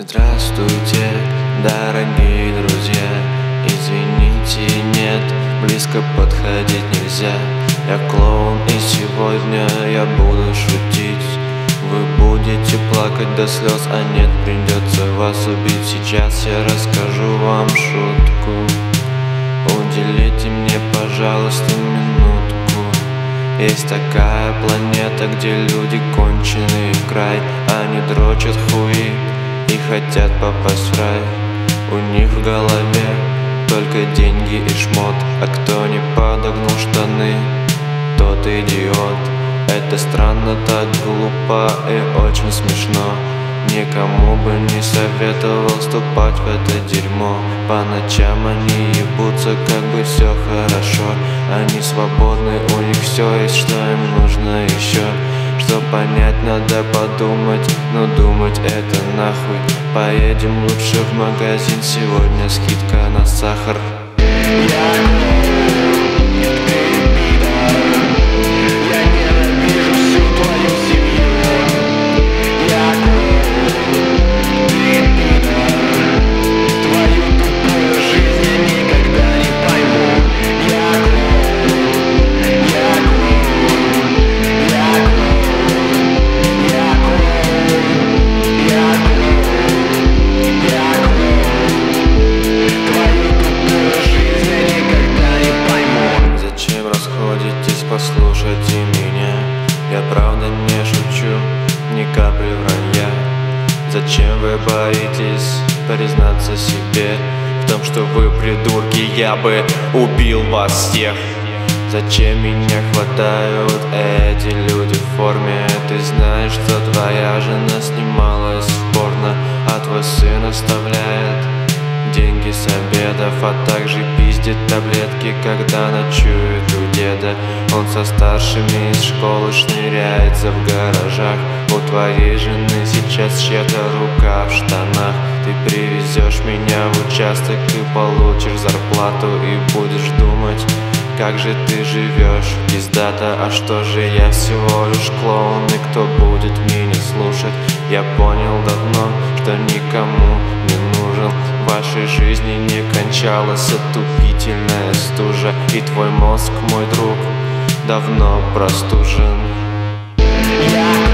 Здравствуйте, дорогие друзья. Извините, нет, близко подходить нельзя. Я клоун, и сегодня я буду шутить. Вы будете плакать до слез, а нет, придется вас убить. Сейчас я расскажу вам шутку. Уделите мне, пожалуйста, минутку. Есть такая планета, где люди конченые в край. Они дрочат хуи и хотят попасть в рай. У них в голове только деньги и шмот. А кто не подогнул штаны, тот идиот. Это странно, так глупо и очень смешно. Никому бы не советовал вступать в это дерьмо. По ночам они ебутся, как бы все хорошо. Они свободны, у них все есть, что им нужно еще. Что понять, надо подумать, но думать это нахуй. Поедем лучше в магазин, сегодня скидка на сахар. Послушайте меня, я правда не шучу, ни капли вранья. Зачем вы боитесь признаться себе в том, что вы придурки? Я бы убил вас всех. Зачем меня хватают эти люди в форме? Ты знаешь, что твоя жена снималась в порно, а твой сын оставляет деньги с обедов, а также пиздит таблетки, когда ночует у деда. Он со старшими из школы шныряется в гаражах. У твоей жены сейчас чья-то рука в штанах. Ты привезешь меня в участок и получишь зарплату, и будешь думать, как же ты живешь, пиздата. А что же, я всего лишь клоун, и кто будет меня слушать? Я понял давно, что никому не нужен. В вашей жизни не кончалась отупительная стужа, и твой мозг, мой друг, давно простужен.